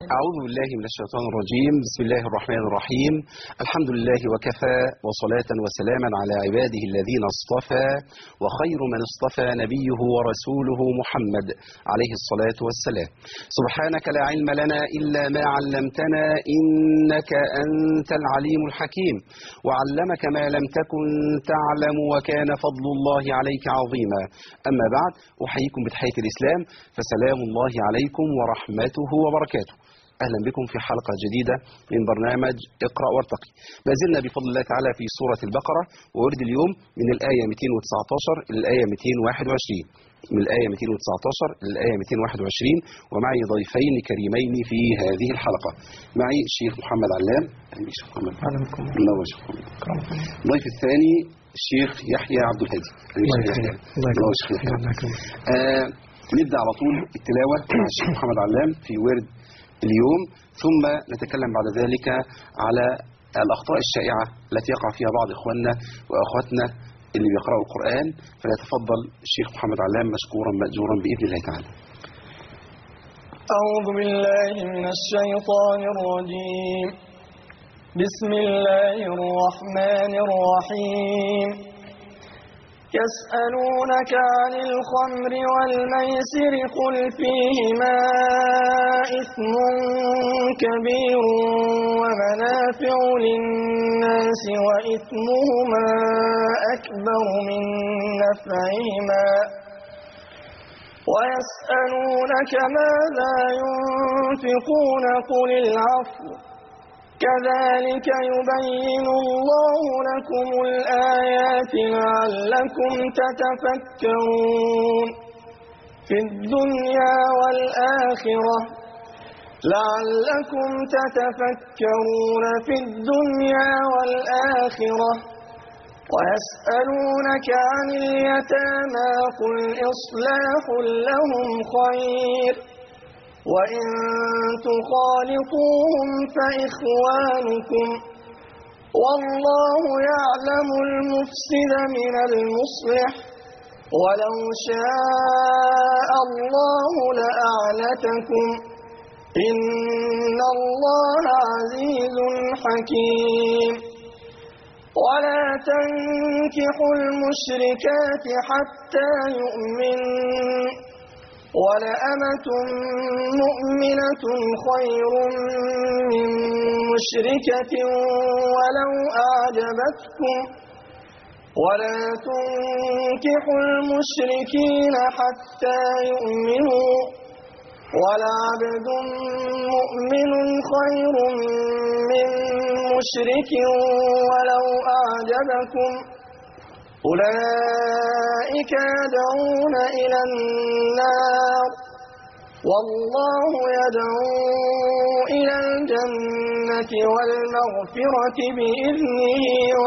أعوذ بالله من الشيطان الرجيم. بسم الله الرحمن الرحيم. الحمد لله وكفى، وصلاة وسلاما على عباده الذين اصطفى، وخير من اصطفى نبيه ورسوله محمد عليه الصلاة والسلام. سبحانك لا علم لنا إلا ما علمتنا، إنك أنت العليم الحكيم، وعلمك ما لم تكن تعلم، وكان فضل الله عليك عظيما. أما بعد، أحييكم بتحية الإسلام، فسلام الله عليكم ورحمته وبركاته. أهلا بكم في حلقة جديدة من برنامج اقرأ وارتقي. ما زلنا بفضل الله تعالى في سورة البقرة، وورد اليوم من الآية 219 إلى الآية 221، من الآية 219 إلى الآية 221، ومعي ضيفين كريمين في هذه الحلقة. معي الشيخ محمد علام. أهلا بك شيخ محمد. أهلا بكم. منور شيخ محمد. الضيف الثاني الشيخ يحيى عبد الهادي. منور شيخ يحيى. نبدأ على طول التلاوة مع الشيخ محمد علام في ورد اليوم، ثم نتكلم بعد ذلك على الأخطاء الشائعة التي يقع فيها بعض إخواننا وأخواتنا اللي بيقرأوا القرآن. فليتفضل الشيخ محمد علام مشكورا مأجورا بإذن الله تعالى. أعوذ بالله من الشيطان الرجيم. بسم الله الرحمن الرحيم. يسألونك عن الخمر والميسر، قل فيهما إثم كبير ومنافع للناس، وإثمهما أكبر من نفعهما، ويسألونك ماذا ينفقون، قل العفو، كذلك يبين الله لكم الآيات لعلكم تتفكرون في الدنيا والآخرة، لعلكم تتفكرون في الدنيا والآخرة. ويسألونك عن اليتامى، قل إصلاح لهم خير، وإن تخالطوهم فإخوانكم، والله يعلم المفسد من المصلح، ولو شاء الله لأعنتكم، إن الله عزيز حكيم. ولا تنكحوا المشركات حتى يؤمنوا، ولأمة مؤمنة خير من مشركة ولو أعجبتكم، ولا تنكحوا المشركين حتى يؤمنوا، ولعبد مؤمن خير من مشرك ولو أعجبكم، أولئك يدعون إلى النار، والله يدعو إلى الجنة والمغفرة بإذنه،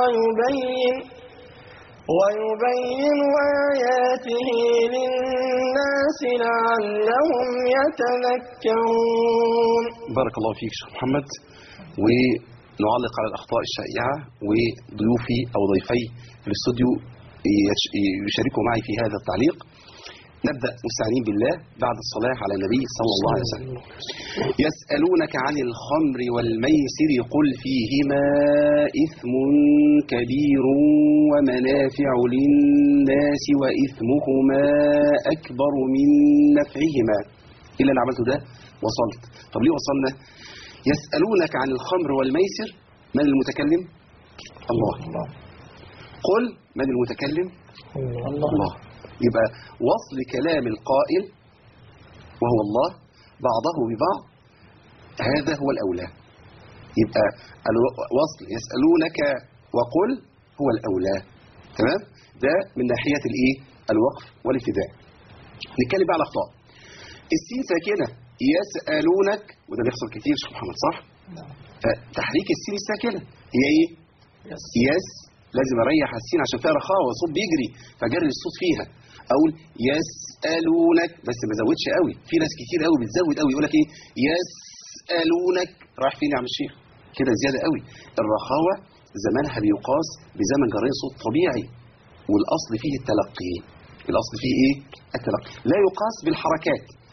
ويبين آياته للناس لعلهم يتذكرون. بارك الله فيك شيخ محمد. ونعلق على الأخطاء الشائعة، وضيوفي أو ضيفي في الاستوديو يشاركوا معي في هذا التعليق. نبدأ مستعينين بالله بعد الصلاة على النبي صلى الله عليه وسلم. يسألونك عن الخمر والميسر، قل فيهما إثم كبير ومنافع للناس، وإثمهما أكبر من نفعهما. إلا اللي عملته ده وصلت. طب ليه وصلنا؟ يسألونك عن الخمر والميسر، من المتكلم؟ الله. قل من المتكلم؟ الله. يبقى وصل كلام القائل وهو الله بعضه ببعض، هذا هو الأولى. يبقى الوصل يسألونك وقل هو الأولى. تمام؟ ده من ناحية الوقف والابتداء. نتكلم بقى على الأخطاء. السين ساكنة، يسألونك، وده بيحصل كتير شيخ محمد، صح؟ فتحريك السين الساكنة هي ايه؟ يس. لازم اريح السين عشان فيها رخاوه، الصوت بيجري فجري الصوت فيها. اقول يسألونك، بس ما زودش قوي. في ناس كتير قوي بتزود قوي، يقول لك ايه؟ يسألونك. رايح فين يا عم الشيخ؟ كده زياده قوي. الرخاوه زمانها بيقاس بزمن جري صوت طبيعي، والاصل فيه التلقي. الاصل فيه ايه؟ التلقي. لا يقاس بالحركات.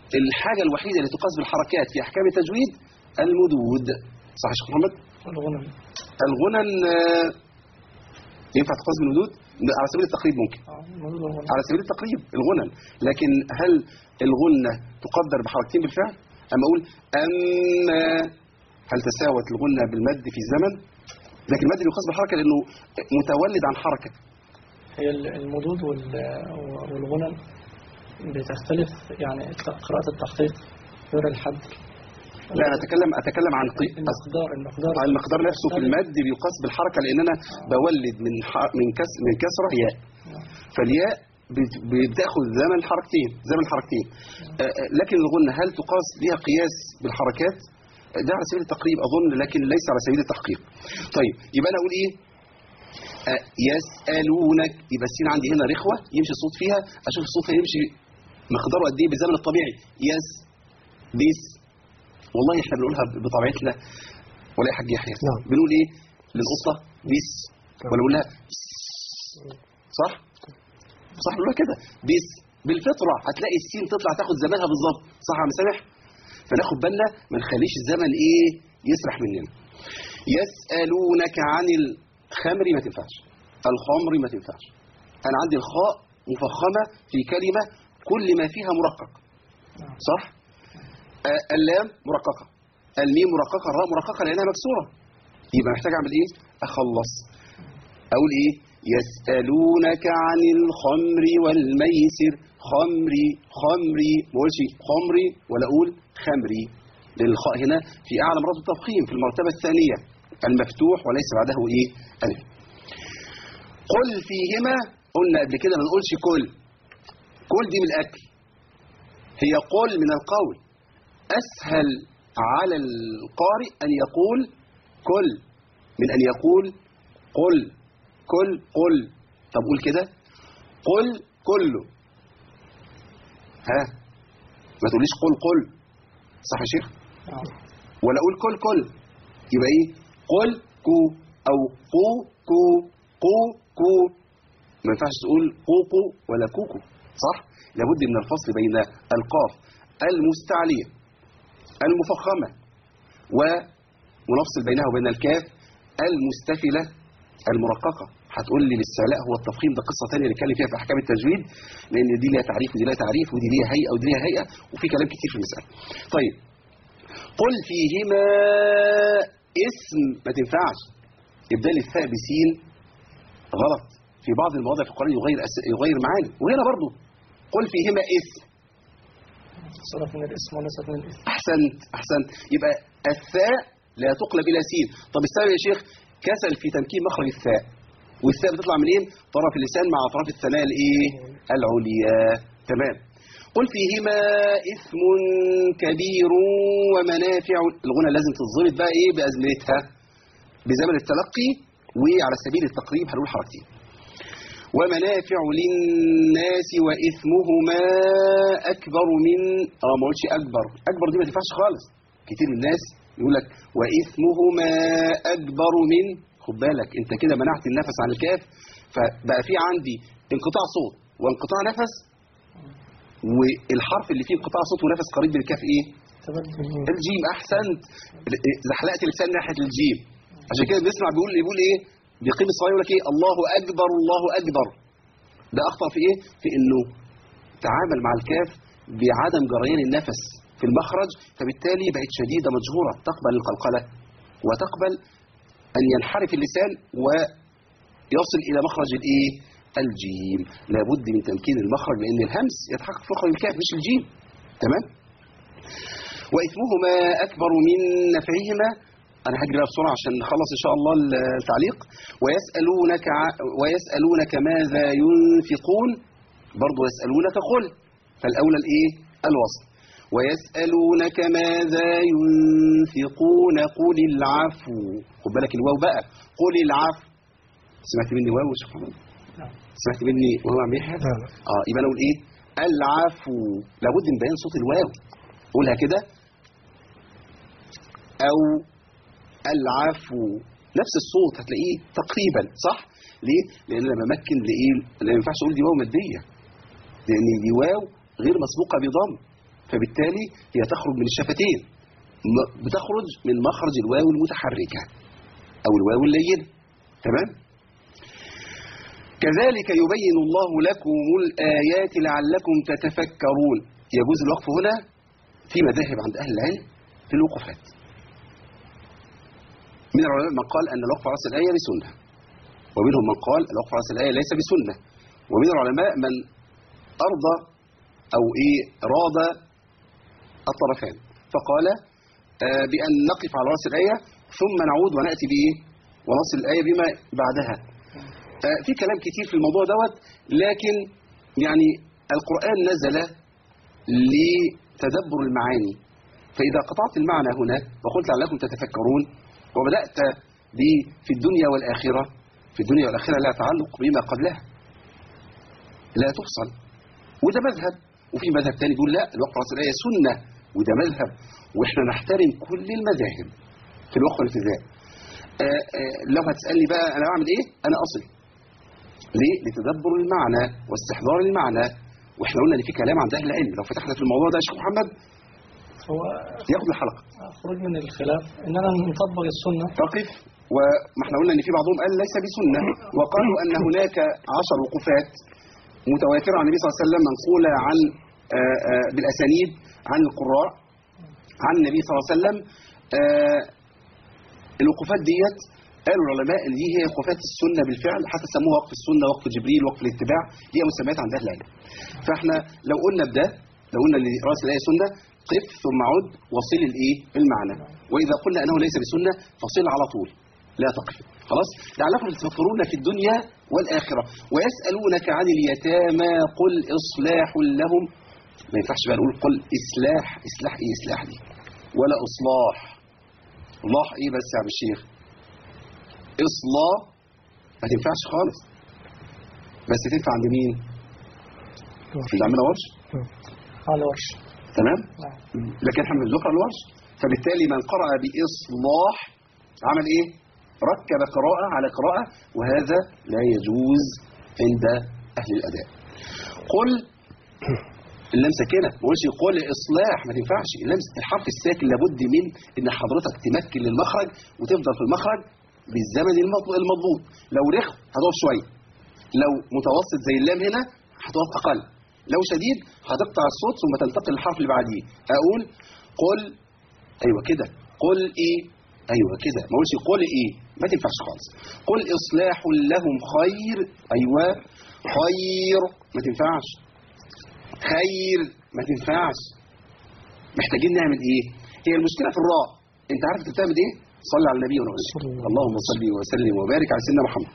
الحاجة الوحيدة اللي تقاس بالحركات في أحكام التجويد المدود. صح يا شيخ محمد؟ الغنن ينفع تقاس بالمدود؟ على سبيل التقريب ممكن. على سبيل التقريب الغنن، لكن هل الغنة تقدر بحركتين بالفعل؟ أما أقول أما هل تساوت الغنة بالمد في الزمن؟ لكن المد يقاس بالحركة لأنه متولد عن حركة. هي المدود والغنن بتختلف، يعني قراءة التحقيق غير الحد. لا أنا أتكلم عن المقدار نفسه في المد بيقاس بالحركة، لأن أنا بولد من كسرة ياء، فالياء بتاخذ زمن حركتين. لكن الغنة هل تقاس لها قياس بالحركات؟ ده على سبيل التقريب أظن، لكن ليس على سبيل التحقيق. طيب يبقى أنا أقول إيه؟ يسألونك، يبقى السين عندي هنا رخوة يمشي الصوت فيها، أشوف الصوت هيمشي مقداره قد إيه بالزمن الطبيعي. يس بيس، والله إحنا بنقولها بطبيعتنا ولا يا حاج يحيى؟ بنقول إيه للقطة؟ بيس، ولا بنقولها صح بنقولها كده بيس. بالفطرة هتلاقي السين تطلع تاخد زمانها بالظبط، صح يا عم سامح؟ فناخد بالنا ما نخليش الزمن ايه يسرح مننا. يسألونك عن الخمر، ما تنفعش. الخمر ما تنفعش. انا عندي الخاء مفخمة في كلمة كل ما فيها مرقق، صح؟ اللام مرققة، الميم مرققة، الراء مرققة لانها مكسورة، يبقى محتاج اعمل ايه؟ اخلص. اقول ايه؟ يسألونك عن الخمر والميسر. خمري ما اقولش خمري ولا اقول خمري، لان الخاء هنا في اعلى مراتب التفخيم في المرتبه الثانيه المفتوح وليس بعده ايه؟ الف. قل فيهما، قلنا قبل كده ما نقولش كل دي من الاكل، هي قل من القول. اسهل على القارئ ان يقول كل من ان يقول قل. طب قول كده، قل كله، ها ما تقوليش قل، صح يا شيخ؟ ولا اقول كل، يبقى ايه؟ قل كو او قو. ما ينفعش تقول قوقو ولا كوكو، صح؟ لابد من الفصل بين القاف المستعلية المفخمة ونفصل بينها وبين الكاف المستفلة المرققة. هتقول لي الاستعلاء هو التفخيم، ده قصة ثانية نتكلم فيها في أحكام التجويد، لأن دي لها تعريف ودي لها تعريف ودي لها هيئة ودي لها هيئة، وفي كلام كتير في المسألة. طيب قل فيهما اسم، ما تنفعش. إبدال الثاء بسين غلط، في بعض المواضع في القرآن يغير معاني، وهنا برضو قل فيهما اسم، صرف من الاسم وليست من الاسم. أحسنت. يبقى الثاء لا تقلب إلى سين. طب السبب يا شيخ؟ كسل في تمكين مخرج الثاء، والثاء بتطلع منين؟ طرف اللسان مع اطراف الثنايا الايه؟ العليا. تمام. قل فيهما اثم كبير ومنافع. الغنى لازم تتظبط بقى ايه بازمنتها بزمن التلقي، وعلى سبيل التقريب هنقول حركتين. ومنافع للناس واثمهما اكبر من، ما قلتش اكبر دي ما تنفعش خالص. كتير من الناس يقول لك واثمهما اكبر من، خد بالك انت كده منعت النفس عن الكاف، فبقى في عندي انقطاع صوت وانقطاع نفس، والحرف اللي فيه انقطاع صوت ونفس قريب من الكاف ايه؟ الجيم. احسنت، زحلقت اللسان ناحيه الجيم. عشان كده بنسمع بيقول ايه؟ بيقيم الصلاه يقول لك ايه؟ الله اكبر. ده اخطا في ايه؟ في انه تعامل مع الكاف بعدم جريان النفس في المخرج، فبالتالي بقت شديده مجهوره، تقبل القلقله وتقبل أن ينحرف اللسان ويصل إلى مخرج الإيه؟ الجيم. لابد من تمكين المخرج، لأن الهمس يتحقق في مخرج الكاف مش الجيم. تمام؟ وإثمهما أكبر من نفعهما. أنا هجري بسرعة عشان نخلص إن شاء الله التعليق. ويسألونك ماذا ينفقون، برضو يسألونك قل، فالأولى الإيه؟ الوصل. ويسألونك ماذا ينفقون قل العفو. خد بالك الواو بقى، قل العفو. سمعت مني واو يا شيخ محمد؟ سمعت مني واو عم يحيى؟ يبقى انا اقول ايه؟ العفو. لابد من بيان صوت الواو، قولها كده او العفو، نفس الصوت هتلاقيه تقريبا صح. ليه؟ لان لما امكن لايه؟ ما ينفعش اقول دي واو ماديه، لان دي واو غير مسبوقه بضم، فبالتالي هي تخرج من الشفتين، بتخرج من مخرج الواو المتحركة أو الواو اللينة. تمام؟ كذلك يبين الله لكم الآيات لعلكم تتفكرون. يجوز الوقف هنا في مذاهب عند أهل العلم في الوقوفات. من العلماء من قال أن الوقف على رأس الآية بسنة، ومنهم من قال الوقف على رأس الآية ليس بسنة، ومن العلماء من أرضى أو راد الطرفان فقال بأن نقف على رأس الآية ثم نعود ونأتي ونصل الآية بما بعدها. في كلام كتير في الموضوع دوت، لكن يعني القرآن نزل لتدبر المعاني، فإذا قطعت المعنى هنا وقلت لعلكم تتفكرون وبدأت في الدنيا والآخرة، في الدنيا والآخرة لا تعلق بما قبلها، لا تفصل، وده مذهب. وفي مذهب تاني يقول لا، الوقف على رأس الآية سنة، وده مذهب. وإحنا نحترم كل المذاهب في الوقف والابتداء. لو هتسألني بقى أنا بعمل إيه؟ أنا أصل ليه؟ لتدبر المعنى واستحضار المعنى. وإحنا قلنا إن في كلام عند أهل العلم، لو فتحنا في الموضوع ده يا شيخ محمد هو ياخد الحلقة. خروج من الخلاف إننا نطبق السنة. تقف. وما احنا قلنا إن في بعضهم قال ليس بسنة، وقالوا أن هناك 10 وقوفات متواترة عن النبي صلى الله عليه وسلم منقولة عن بالأسانيد عن القراء عن النبي صلى الله عليه وسلم. الوقوفات ديت قالوا العلماء ان دي هي وقوفات السنة بالفعل، حتى سموها وقف السنة، وقف جبريل، وقف الاتباع، هي مسميات عند أهل العلم. فاحنا لو قلنا بده، لو قلنا ان رأس الآية سنة، قف ثم عد وصل المعنى. وإذا قلنا أنه ليس بسنة فصل على طول، لا تقف. خلاص؟ لعلكم تتفكرون في الدنيا والآخرة. ويسألونك عن اليتامى قل إصلاح لهم. ما ينفعش بقى نقول قل إصلاح. إصلاح إيه؟ إصلاح دي ولا إصلاح. الله إيه بس يا عم الشيخ؟ إصلاح ما تنفعش خالص، بس تنفع عند مين؟ اللي عملها ورش. على ورش. تمام؟ لكن احنا بنذكر الورش. فبالتالي من قرأ بإصلاح عمل إيه؟ ركب قراءة على قراءة، وهذا لا يجوز عند أهل الأداء. قل اللام ساكنة، ما قولش قل إصلاح، ما تنفعش. الحرف الساكن لابد من إن حضرتك تمكن للمخرج وتفضل في المخرج بالزمن المضبوط. لو رخ هتقف شوية، لو متوسط زي اللام هنا هتقف أقل، لو شديد هتقطع الصوت ثم تنتقل للحرف اللي بعديه. أقول قل، أيوة كده، قل إيه، أيوة كده، ما قولش قل إيه، ما تنفعش خالص. قل إصلاح لهم خير، أيوة خير، ما تنفعش. خير ما تنفعش. محتاجين نعمل ايه؟ هي المشكله في الراء. انت عارف انت بتعمل ايه؟ صلي على النبي ونقول اللهم صل وسلم وبارك على سيدنا محمد.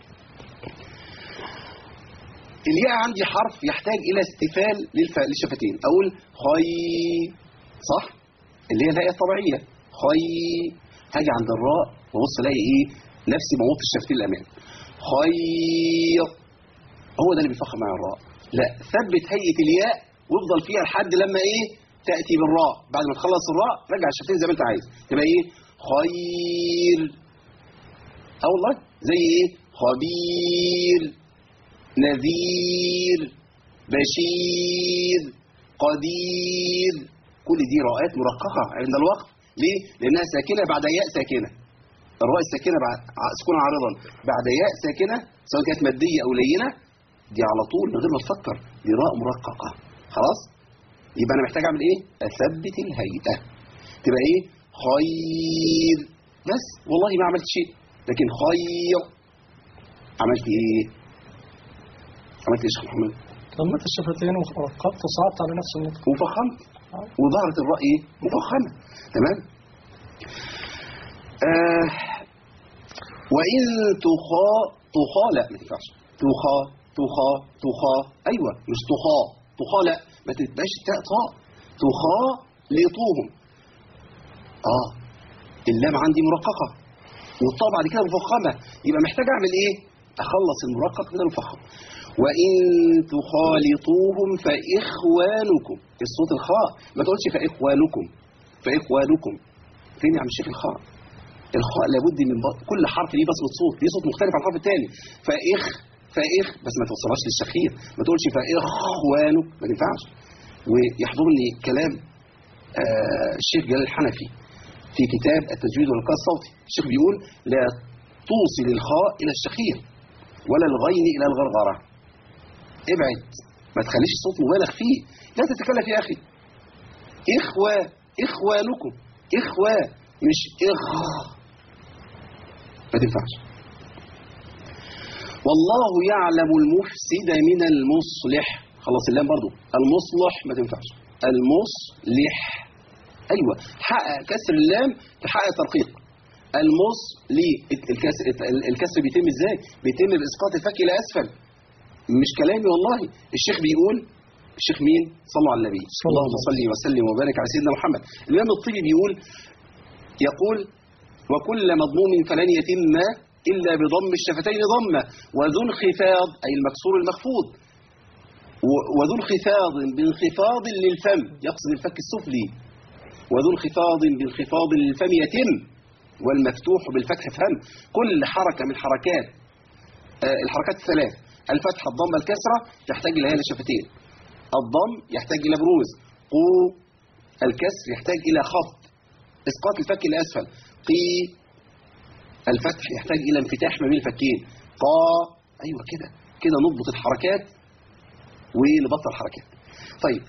الياء عندي حرف يحتاج الى استفال للشفتين. اقول خي، صح؟ اللي هي الهيئه الطبيعيه، خي. هاجي عند الراء وابص الاقي ايه؟ نفسي بموت الشفتين الامام. خير، هو ده اللي بيفخم مع الراء. لا، ثبت هيئة الياء وافضل فيها لحد لما ايه؟ تأتي بالراء. بعد ما تخلص الراء رجع الشفتين زي ما انت عايز، تبقى ايه؟ خير. والله زي ايه؟ خبير، نذير، بشير، قدير. كل دي راءات مرققة عند الوقف. ليه؟ لأنها ساكنة بعد ياء ساكنة. الراء الساكنة بعد سكون عارضا بعد ياء ساكنة، سواء كانت مادية أو لينة، دي على طول من غير ما تفكر، دي راء مرققة. خلاص؟ يبقى أنا محتاج أعمل إيه؟ أثبت الهيئة. تبقى إيه؟ خير. بس والله ما عملت شيء، لكن خير. عملت إيه؟ عملت إيش يا محمد؟ ضمت الشفتين ورقبت وصعدت على نفس النطق وفخمت، وظهرت الراء إيه؟ مفخمة. تمام؟ وإن تخا لا ما تنفعش. تخا أيوة، مش تخا لا، ما تبقاش تاء. تخالطوهم. اللام عندي مرققة والطاء بعد كده مفخمة، يبقى محتاج أعمل إيه؟ أخلص المرقق من المفخم. وإن تخالطوهم فإخوانكم. الصوت الخاء، ما تقولش فإخوانكم. فين يا عم الشيخ الخاء؟ الخاء لابد من كل حرف ليه بصمة صوت، ليه صوت مختلف عن الحرف الثاني. فإخ بس ما توصلهاش للشخير، ما تقولش فإخوانك، ما ينفعش. ويحضرني كلام الشيخ جلال الحنفي في كتاب التجويد والإلقاء الصوتي. الشيخ بيقول لا توصل الخاء إلى الشخير ولا الغين إلى الغرغرة. ابعد، ما تخليش الصوت مبالغ فيه. لا تتكلف يا أخي. إخوانكم، مش ما تنفعش. والله يعلم المفسد من المصلح. خلاص اللام برضو. المصلح ما تنفعش. المصلح. أيوة، حقق كسر اللام تحقق ترقيق. ليه الكسر بيتم ازاي؟ بيتم بإسقاط الفك إلى أسفل. مش كلامي والله. الشيخ بيقول، الشيخ مين؟ صلوا على النبي. اللهم صل وسلم وبارك على سيدنا محمد. الإمام الطيبي يقول وكل مضموم فلن يتم إلا بضم الشفتين ضمة وذو انخفاض أي المكسور المخفوض وذو انخفاض بانخفاض للفم يقصد الفك السفلي وذو انخفاض بانخفاض للفم يتم والمفتوح بالفتح فهم. كل حركة من حركات الحركات الثلاث الفتحة الضمة الكسرة تحتاج إلى الشفتين. الضم يحتاج إلى بروز. الكسر يحتاج إلى خفض إسقاط الفك إلى أسفل. الفتح يحتاج إلى انفتاح ما بين الفكين. أيوة كده نضبط الحركات ونبطل الحركات. طيب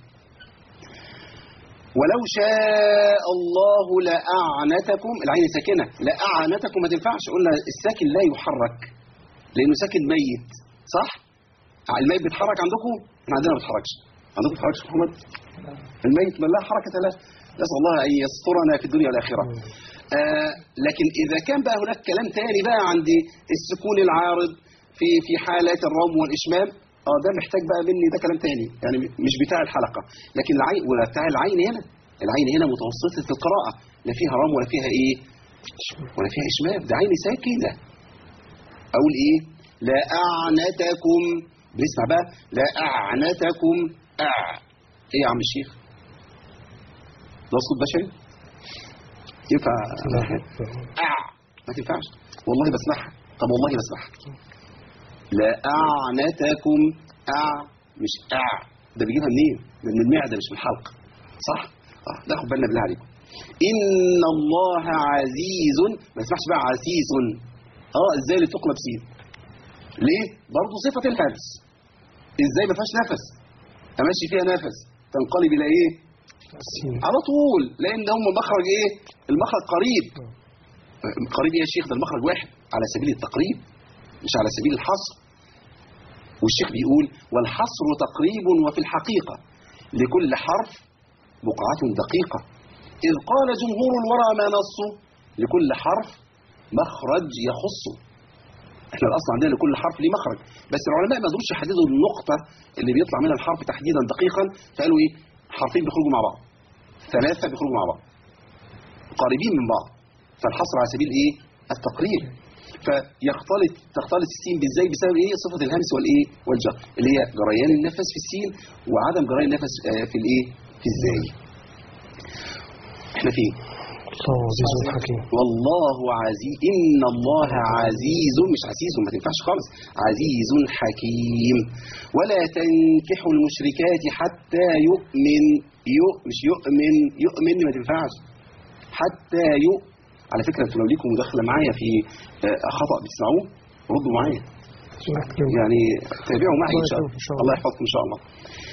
ولو شاء الله لأعنتكم. العين ساكنة. لأعنتكم ما تنفعش. قلنا الساكن لا يحرك لأنه ساكن ميت. صح؟ الميت بيتحرك عندكم؟ احنا عندنا ما بيتحركش. عندكم بيتحركش يا محمد؟ الميت لا حركة له. نسأل الله أن يسترنا في الدنيا والآخرة. لكن إذا كان بقى هناك كلام تاني بقى عند السكون العارض في حالات الرم والإشمام، ده محتاج بقى مني ده كلام تاني يعني مش بتاع الحلقة. لكن العين ولا بتاع العين هنا. العين هنا متوسطة القراءة، لا فيها رم ولا فيها إيه ولا فيها إشمام. ده عين ساكنة. أقول إيه؟ لا أعنتكم. بنسمع بقى لا أعنتكم. إيه يا عم الشيخ؟ ده صوت بشري؟ ينفع؟ ما تنفعش والله. بسمعها. طب والله بسمعها. لا أعنتكم. مش ده بيجيبها منين؟ من المعدة مش من الحلق. صح؟ ناخد بالنا بالله عليكم. إن الله عزيز. ما تسمعش بقى عزيز. ازاي اللي تقلب سين؟ ليه؟ برضه صفة الهمس. ازاي ما فيهاش نفس؟ امشي فيها نفس تنقلب الى ايه؟ على طول. لان هم مخرج ايه؟ المخرج قريب. قريب يا شيخ؟ ده المخرج واحد على سبيل التقريب مش على سبيل الحصر. والشيخ بيقول والحصر تقريب وفي الحقيقة لكل حرف بقعة دقيقة. إذ قال جمهور الورى ما نصه لكل حرف مخرج يخصه. احنا الاصل عندنا لكل حرف ليه مخرج، بس العلماء ما قدروش يحددوا النقطة اللي بيطلع منها الحرف تحديدا دقيقا، فقالوا ايه؟ حرفين بيخرجوا مع بعض، ثلاثة بيخرجوا مع بعض قريبين من بعض، فالحصر على سبيل ايه؟ التقريب. تختلط السين بالزاي بسبب ايه؟ صفة الهمس والايه؟ والجر اللي هي جريان النفس في السين وعدم جريان النفس في الايه؟ في الزاي. احنا فين؟ الله عزيز حكيم. والله عزيز. إن الله عزيز مش عزيز ما تنفعش خالص. عزيز حكيم. ولا تنكحوا المشركات حتى يؤمن. مش يؤمن ما تنفعش. حتى على فكرة انتوا لو ليكم مداخلة معايا في خطأ بتسمعوه ردوا معايا يعني تابعوا معي إن شاء الله. الله يحفظكم إن شاء الله.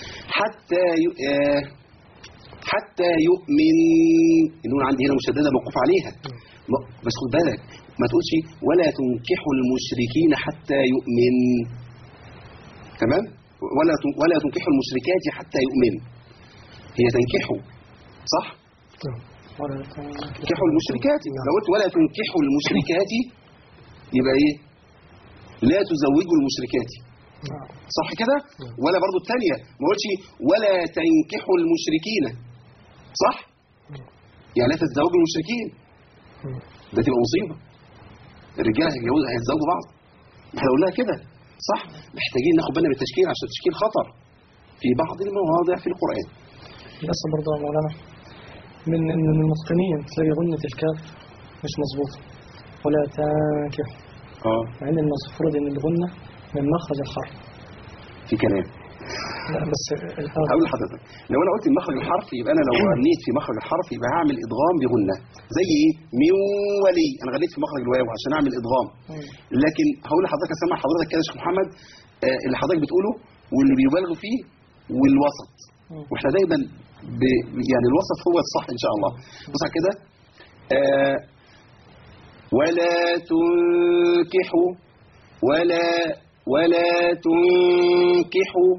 حتى يؤمن. النون عندي هنا مشددة موقوف عليها بس خد بالك ما تقولش ولا تنكحوا المشركين حتى يؤمن. تمام؟ ولا تنكحوا المشركات حتى يؤمن. هي تنكحوا صح؟ تنكحوا المشركات. لو قلت ولا تنكحوا المشركات يبقى ايه؟ لا تزوجوا المشركات. صح كده؟ ولا برضو الثانية ما قلتش ولا تنكحوا المشركين. صح؟ يعني لا تتزوجوا المشركين. ده تبقى مصيبة. الرجال هيتزوجوا بعض. احنا قلناها كده صح؟ محتاجين ناخد بالنا بالتشكيل عشان التشكيل خطر في بعض المواضع في القرآن. بس برضه يا مولانا من المتقنين تلاقي غنة الكاف مش مظبوطة ولا تنكح. مع ان المفروض ان الغنة من مخرج الحرف في كلام لا بس هقول لحضرتك، لو انا قلت مخرج الحرف يبقى انا لو غنيت في مخرج الحرف يبقى هعمل ادغام بغنه، زي ايه؟ من ولي، انا غنيت في مخرج الواو عشان اعمل ادغام. لكن هقول لحضرتك، اسمع حضرتك كده يا شيخ محمد اللي حضرتك بتقوله واللي بيبالغوا فيه والوسط، واحنا دايما يعني الوسط هو الصح ان شاء الله. بص كده، ولا تنكحوا ولا تنكحوا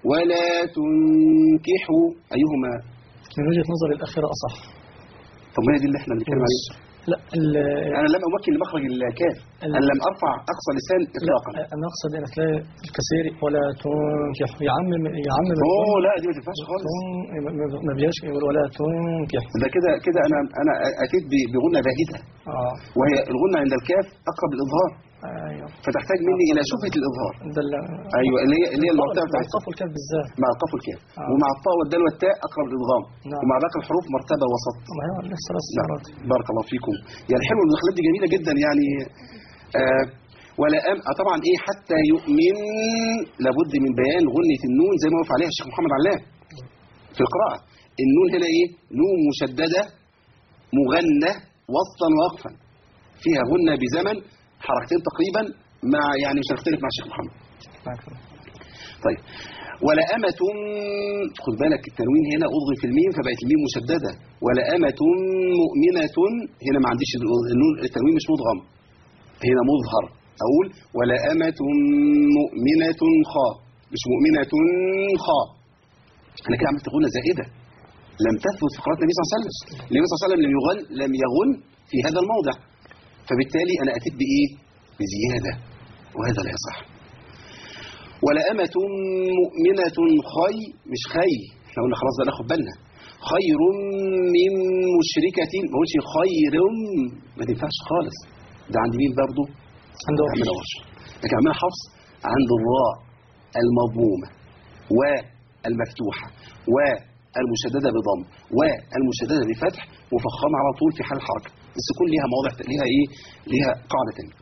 أيهما؟ من وجهة نظري الأخيرة أصح. طب ما هي دي اللي احنا بنتكلم عليها. لا أنا لم أمكن لمخرج الكاف، أنا لم أرفع أقصى لسان إطلاقا. أنا أقصد أن تلاقي الكثير ولا تنكحوا يعمم أوه لا دي ما تنفعش خالص، ما بيجاش ولا تنكحوا. ده كده أنا أتيت بغنة باهتة، وهي الغنة عند الكاف أقرب للإظهار. أيوه. فتحتاج مني الى شبهه الاظهار. ايوه اللي هي المرتبه بتاعت القاف والكاف بالذات، مع القاف والكاف ومع الطاء والدال والتاء اقرب للادغام. نعم. ومع باقي الحروف مرتبه وسط. نعم. بارك الله فيكم. يعني حلوه المداخلات دي جميله جدا يعني. ولا طبعا ايه حتى يؤمن، لابد من بيان غنه النون زي ما وقف عليها الشيخ محمد علام في القراءه. النون هنا ايه؟ نون مشدده مغنى وسطا ووقفا، فيها غنه بزمن حركتين تقريبا، مع يعني مش هنختلف مع الشيخ محمد. طيب ولا أمة، خد بالك التنوين هنا أضغم في الميم فبقت الميم مشددة. ولا أمة مؤمنة، هنا ما عنديش التنوين مش مضغم، هنا مظهر. أقول ولا أمة مؤمنة خاء، مش مؤمنة خاء. أنا كده عملت غنة زائدة لم تثبت في قراءة النبي صلى الله عليه وسلم. النبي صلى الله عليه وسلم لم يغن في هذا الموضع، فبالتالي أنا أتيت بإيه؟ بزيادة، وهذا لا يصح. ولا أمة مؤمنة مش خي، احنا قلنا خلاص بقى ناخد بالنا، خير من مشركة، ما قلتش خير، ما تنفعش خالص. ده عند مين برضه؟ عند ورش. لكن عندنا حفص عند الراء المضمومة والمفتوحة والمشددة بضم والمشددة بفتح مفخمة على طول في حال الحركة. السكون ليها مواضع، ليها ايه؟ ليها قاعدة تانية.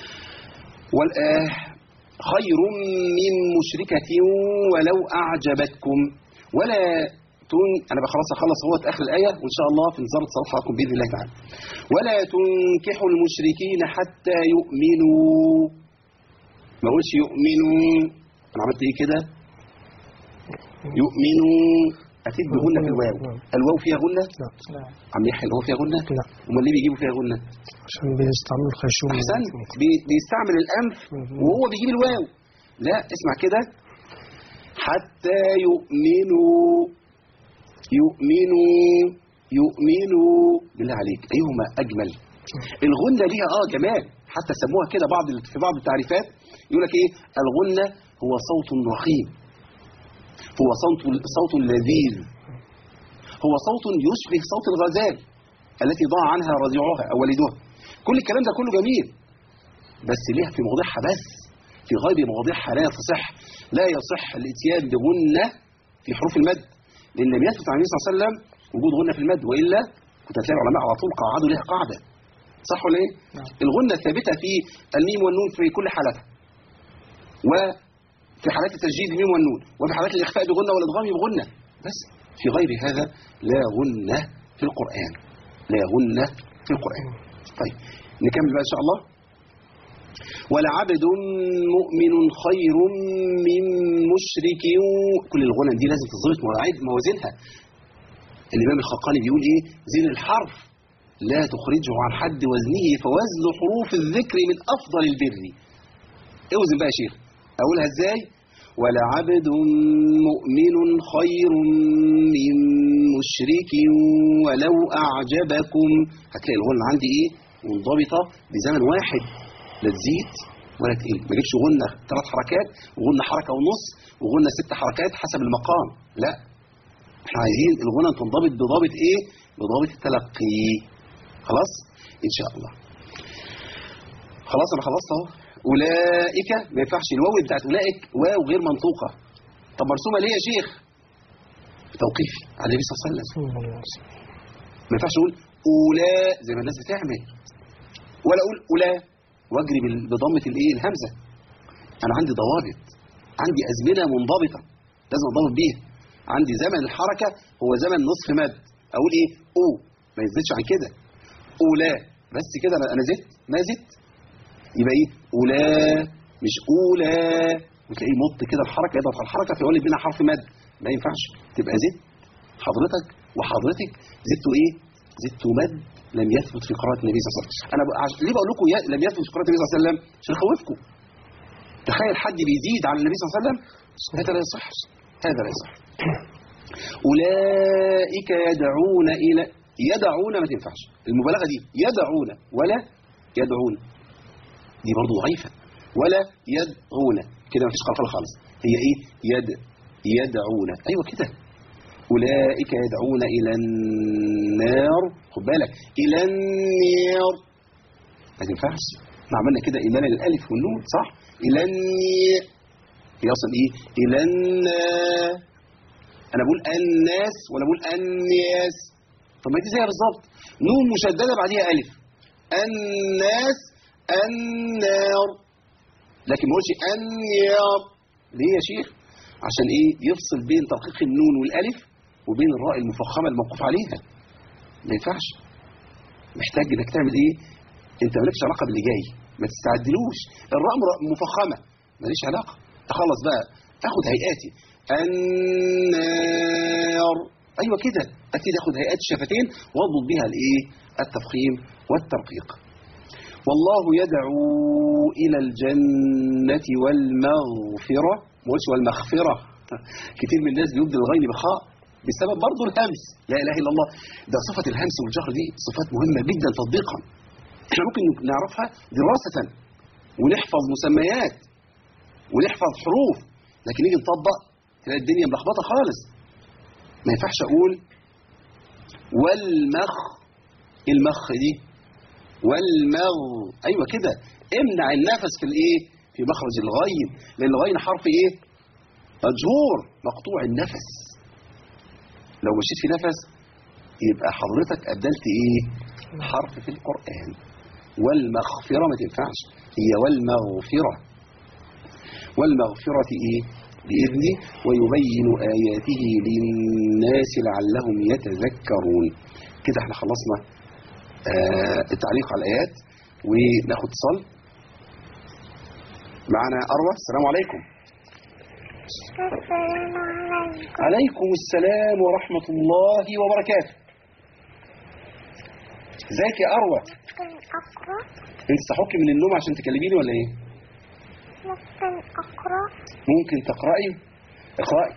خير من مشركة ولو أعجبتكم ولا أنا خلاص أخلص هو آخر الآية وإن شاء الله في انتظار اتصال حضراتكم بإذن الله تعالى. ولا تنكحوا المشركين حتى يؤمنوا، ما أقولش يؤمنوا، أنا عملت إيه كده؟ يؤمنوا، أتيت بغنة في الواو. الواو فيها غنة؟ لا. عم يحيى الواو فيها غنة؟ لا. أمال ليه بيجيبوا فيها غنة؟ عشان بيستعملوا الخيشوم. أحسن، بيستعمل الأنف وهو بيجيب الواو. لا اسمع كده، حتى يؤمنوا بالله عليك أيهما أجمل؟ الغنة ليها جمال، حتى سموها كده في بعض التعريفات يقول لك إيه؟ الغنة هو صوت رخيم، هو صوت لذيذ، هو صوت يشبه صوت الغزال التي ضاع عنها رضيعها أو والدها. كل الكلام ده كله جميل، بس ليها في موضعها، بس في غير موضعها لا يصح الاتيان بغنة في حروف المد، لأن لم يثبت عن النبي صلى الله عليه وسلم وجود غنة في المد، وإلا كنت هتلاقي العلماء على طول قعدوا لها قاعدة. صح ولا ايه؟ الغنة ثابتة في الميم والنون في كل حالتها، وفي حالات التسجيل الميم والنون، وفي حالات الإخفاء بغنة والإدغام بغنة، بس في غير هذا لا غنة في القرآن، لا غنة في القرآن. طيب نكمل بقى إن شاء الله. ولعبد مؤمن خير من مشرك، كل الغنى دي لازم تظبط موازينها. الإمام الخقاني بيقول إيه؟ زين الحرف لا تخرجه عن حد وزنه، فوزن حروف الذكر من أفضل البر. اوزن بقى يا شيخ، أقولها إزاي؟ ولعبد مؤمن خير من مشرك ولو أعجبكم. هتلاقي الغنى عندي إيه؟ منضبطة بزمن واحد، لا تزيد ولا تقل. ما جيبش غنة 3 حركات وغنة حركة ونص وغنة 6 حركات حسب المقام، لا، احنا عايزين الغنى تنضبط بضابط ايه؟ بضابط التلقي. خلاص ان شاء الله. خلاص انا خلصت اهو. اولئك ما ينفعش الواو بتاعت اولئك واو غير منطوقه. طب مرسومه ليه يا شيخ؟ توقيفي على النبي صلى الله عليه وسلم. ما ينفعش اقول اولا زي ما الناس بتعمل، ولا اقول اولا واجري بضمه الايه؟ الهمزه. انا عندي ضوابط، عندي ازمنه منضبطه. لازم اضبط بيها. عندي زمن الحركه هو زمن نصف مد، اقول ايه؟ او، ما يزيدش عن كده. اولا، بس كده انا زدت، ما زدت، يبقى ايه؟ اولا مش اولا. وتلاقيه مط كده الحركه، يضغط على الحركه فيولد منها حرف مد، ما ينفعش. تبقى زدت حضرتك وحضرتك زدتوا ايه؟ زدتوا مد لم يثبت في قراءه النبي صلى الله عليه وسلم. انا ليه بقول لكم لم يثبت في قراءه النبي صلى الله عليه وسلم؟ عشان اخوفكم. تخيل حد بيزيد عن النبي صلى الله عليه وسلم، هذا لا يصح، هذا لا يصح. اولئك يدعون الى، يدعون ما تنفعش المبالغه دي، يدعون ولا يدعون دي برضه ضعيفه، ولا يدعون كده ما فيش قلقله خالص. هي ايه؟ يدعون، ايوه كده. اولئك يدعون الى النار، خد بالك، الى النار ما تنفعش. احنا عملنا كده ايمان الالف والنون صح؟ الى النار هي اصلا ايه؟ الى النار. انا بقول الناس ولا بقول الناس؟ طب ما دي زيها بالظبط، نون مشدده بعديها الف، الناس النار، لكن ما اقولش النار. ليه يا شيخ؟ عشان ايه؟ يفصل بين ترقيق النون والالف وبين الراء المفخمه الموقوف عليها. ما ينفعش. محتاج انك تعمل ايه؟ انت مالكش علاقه باللي جاي، ما تستعدلوش. الراء مفخمه ماليش علاقه، اخلص بقى اخد هيئاتي. النار، ايوه كده، ابتدي اخد هيئات الشفتين واضبط بيها الايه؟ التفخيم والترقيق. والله يدعو الى الجنه والمغفره، مش والمغفره. كتير من الناس بيبدل الغين بخاء بسبب برضه الهمس، لا اله الا الله. ده صفه الهمس والجهر دي صفات مهمه جدا تطبيقا. احنا ممكن نعرفها دراسه ونحفظ مسميات ونحفظ حروف، لكن نيجي نطبق تلاقي الدنيا ملخبطه خالص. ما ينفعش اقول المخ دي ايوه كده، امنع النفس في الايه؟ في مخرج الغين، لان الغين حرف ايه؟ مجهور مقطوع النفس. لو مشيت في نفس يبقى حضرتك أبدلت ايه؟ حرف في القرآن. والمغفرة ما تنفعش، هي والمغفرة ايه؟ بإذنه ويبين آياته للناس لعلهم يتذكرون. كده احنا خلصنا التعليق على الآيات، وناخد اتصال. معنا أروى. السلام عليكم. السلام عليكم. عليكم السلام ورحمة الله وبركاته. ازيك يا أروى؟ ممكن أقرأ؟ انت صحوكي من النوم عشان تكلميني ولا ايه؟ ممكن أقرأ؟ ممكن تقرأي؟ اقرأي.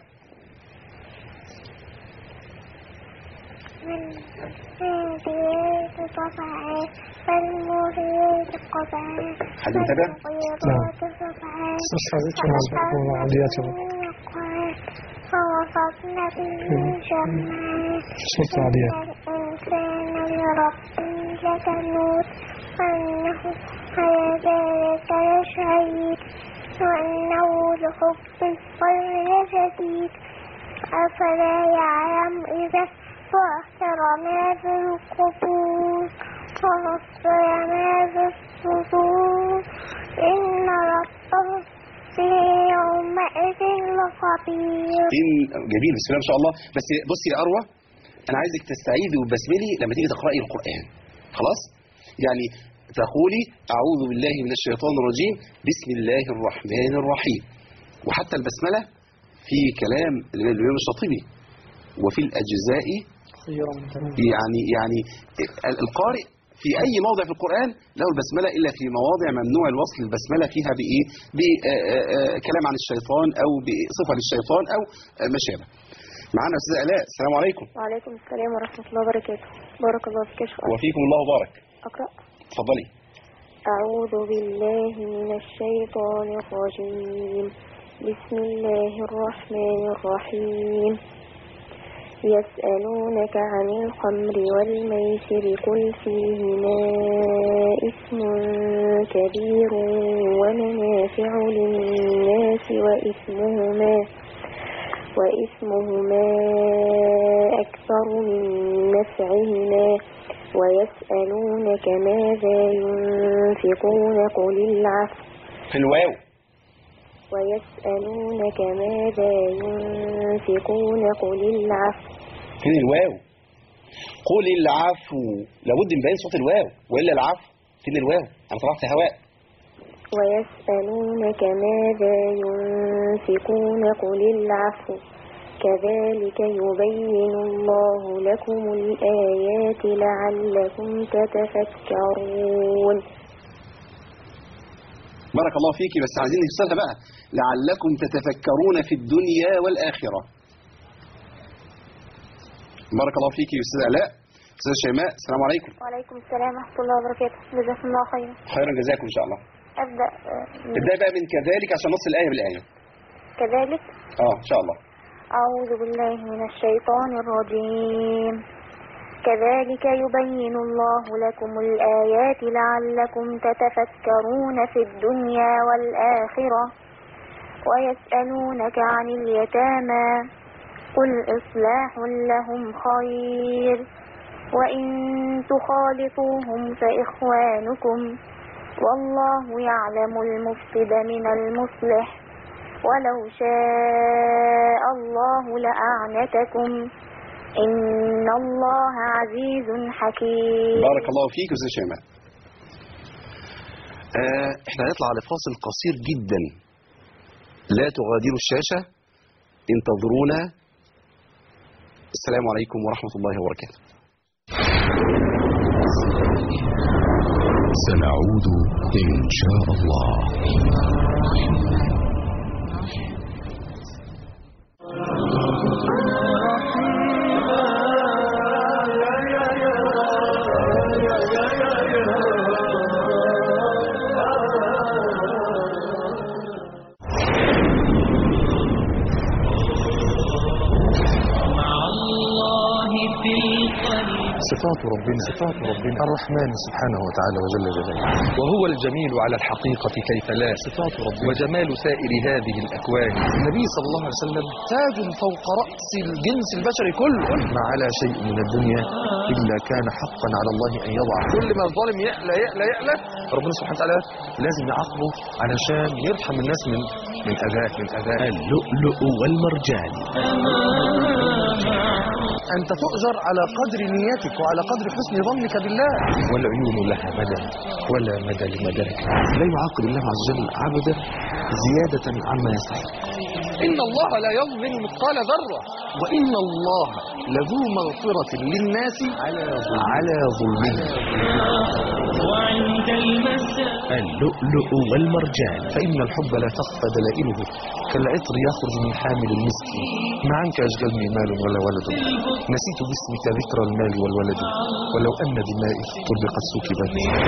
من بداية طبعا فالمريد قطعا حد متابع؟ فالمغيرات صبعا والعاديات فوسطنا به جمعا صوت العاديات. الإنسان لربه لكنود وأنه على ذلك لشهيد وأنه لحب الخير لشديد أفلا يعلم إذا وأحسر ما في القبور ونصر ما في الصدور إن ربه يومئذ لخبير. جميل، بسم الله ما شاء الله. بس بصي يا أروى، أنا عايزك تستعيذي وتبسملي لما تيجي تقرأي القرآن. خلاص؟ يعني تقولي أعوذ بالله من الشيطان الرجيم بسم الله الرحمن الرحيم. وحتى البسملة في كلام الإمام الشاطبي وفي الأجزاء، يعني القارئ في أي موضع في القرآن له البسملة، إلا في مواضع ممنوع الوصل البسملة فيها بإيه؟ بكلام عن الشيطان أو بصفة للشيطان أو ما شابه. معنا أستاذ آلاء. السلام عليكم. وعليكم السلام ورحمة الله وبركاته. بارك الله فيك. وفيكم الله بارك. أقرأ. تفضلي. أعوذ بالله من الشيطان الرجيم. بسم الله الرحمن الرحيم. يسألونك عن الخمر والميسر قل فيهما إثم كبير ومنافع للناس وإثمهما أكثر من نفعهما ويسألونك ماذا ينفقون قل العفو. في الواو ويسألونك ماذا ينفقون قل العفو. فين الواو؟ قل العفو، لابد من بيان صوت الواو، وإلا العفو فين الواو؟ أنا طلعت هواء. ويسألونك ماذا ينفقون قل العفو كذلك يبين الله لكم الآيات لعلكم تتفكرون. بارك الله فيكي، بس عايزين نفصلها بقى، لعلكم تتفكرون في الدنيا والآخرة. بارك الله فيكي يا أستاذة آلاء. أستاذة شيماء، السلام عليكم. وعليكم السلام ورحمة الله وبركاته. جزاكم الله خيرا. خيرا جزاكم إن شاء الله. ابدأ بقى من كذلك عشان نص الآية بالآية. كذلك إن شاء الله. أعوذ بالله من الشيطان الرجيم. كذلك يبين الله لكم الآيات لعلكم تتفكرون في الدنيا والآخرة. ويسألونك عن اليتامى قل إصلاح لهم خير وإن تخالطوهم فإخوانكم والله يعلم المفسد من المصلح ولو شاء الله لأعنتكم إن الله عزيز حكيم. بارك الله فيك يا أستاذ شيماء. احنا هنطلع لفاصل قصير جدا، لا تغادروا الشاشة، انتظرونا. السلام عليكم ورحمة الله وبركاته. سنعود إن شاء الله. صفات ربنا الرحمن سبحانه وتعالى وجل جلاله، وهو الجميل على الحقيقة كيف لا. صفات ربنا وجمال سائر هذه الأكوان. النبي صلى الله عليه وسلم تاج فوق رأس الجنس البشري كله. ما على شيء من الدنيا إلا كان حقا على الله أن يضع. كل ما الظالم يعلى ربنا سبحانه وتعالى لازم يعاقبه علشان يرحم الناس من أذاه. اللؤلؤ والمرجان. أنت تؤجر على قدر نيتك وعلى قدر حسن ظنك بالله. والعيون لها مدى ولا مدى لمداك. لا يعاقب الله عز وجل عبدا زيادة عما يستحق. إن الله لا يظلم مثقال ذرة وإن الله لذو مغفرة للناس على ظلمهم. اللؤلؤ والمرجان. فإن الحب لا تخفى دلائله كالعطر يخرج من حامل المسك. ما عنك أشغلني مال ولا ولد، نسيت باسمك ذكر المال والولد، ولو أن دمائي طبقت سكبا.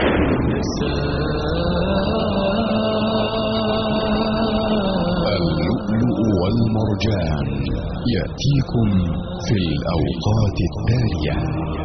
اللؤلؤ والمرجان يأتيكم في الأوقات التالية.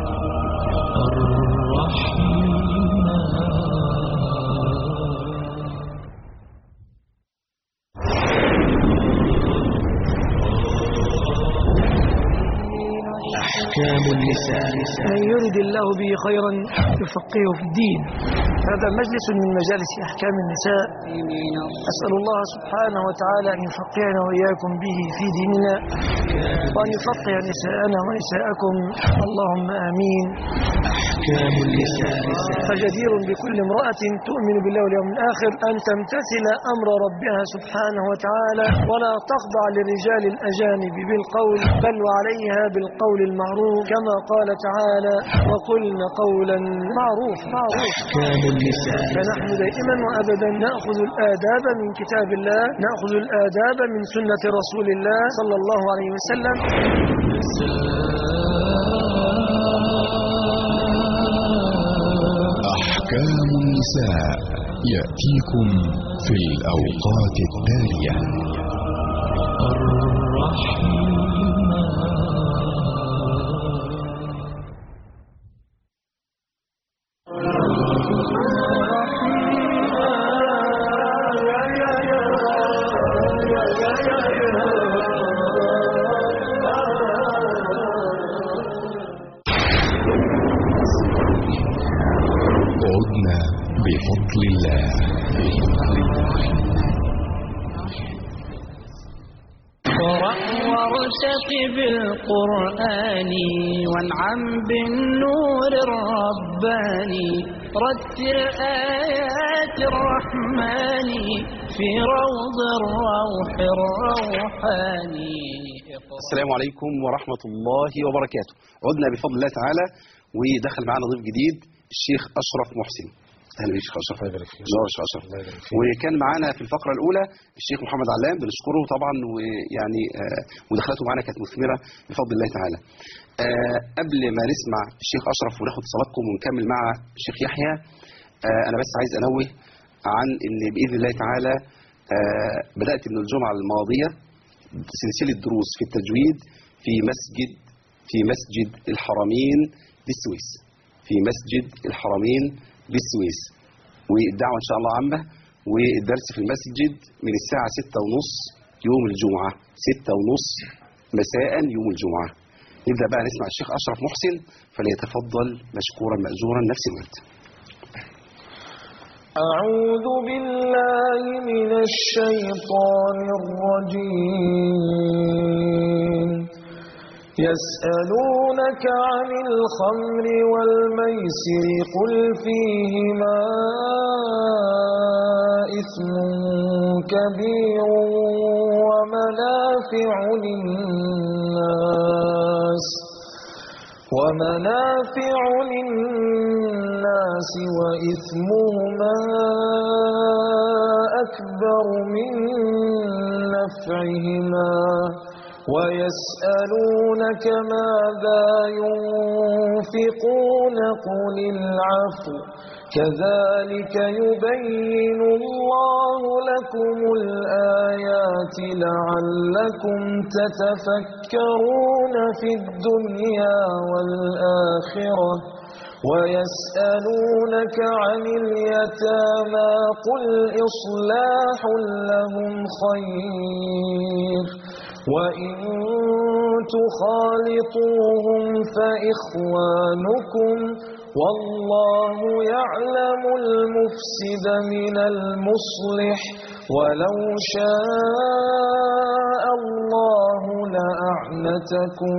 أحكام النساء. من يرد الله به خيرا يفقهه في الدين. هذا مجلس من مجالس أحكام النساء. أسأل الله سبحانه وتعالى أن يفقهنا وإياكم به في ديننا وأن يفقه نساءنا ونساءكم، اللهم آمين. أحكام النساء. فجدير بكل امرأة تؤمن بالله واليوم الآخر أن تمتثل أمر ربها سبحانه وتعالى ولا تخضع للرجال الأجانب بالقول، بل وعليها بالقول المعروف كما قال تعالى وقلن قولا معروفا. أحكام النساء. فنحن دائما وأبدا نأخذ الآداب من كتاب الله، نأخذ الآداب من سنة رسول الله صلى الله عليه وسلم. أحكام النساء يأتيكم في الأوقات التالية. عدنا بفضل الله. وارتق بالقرآن وانعم بالنور الرباني رتل آيات الرحمن في روض الروح الروحاني. السلام عليكم ورحمة الله وبركاته. عدنا بفضل الله تعالى ودخل معنا ضيف جديد الشيخ أشرف محسن. اهلا بك شيخ اشرف. الله يبارك فيك. الله يبارك فيك. وكان معانا في الفقره الاولى الشيخ محمد علام، بنشكره طبعا، ويعني مداخلته معانا كانت مثمره بفضل الله تعالى. قبل ما نسمع الشيخ اشرف وناخد صلاتكم ونكمل مع الشيخ يحيى، انا بس عايز انوه عن ان باذن الله تعالى بدات من الجمعه الماضيه سلسله دروس في التجويد في مسجد الحرمين بالسويس، في مسجد الحرمين بالسويس، والدعوة إن شاء الله عامة، والدرس في المسجد من الساعة 6:30 يوم الجمعة، 6:30 مساء يوم الجمعة. نبدأ بقى نسمع الشيخ أشرف محسن، فليتفضل مشكورا مأجورا نفس الوقت. أعوذ بالله من الشيطان الرجيم. يسألونك عن الخمر والميسر قل فيهما إثم كبير ومنافع للناس وإثمهما أكبر من نفعهما ويسألونك ماذا ينفقون قل العفو كذلك يبين الله لكم الآيات لعلكم تتفكرون في الدنيا والآخرة ويسألونك عن اليتامى قل إصلاح لهم خير وإن تخالطوهم فإخوانكم والله يعلم المفسد من المصلح ولو شاء الله لأعنتكم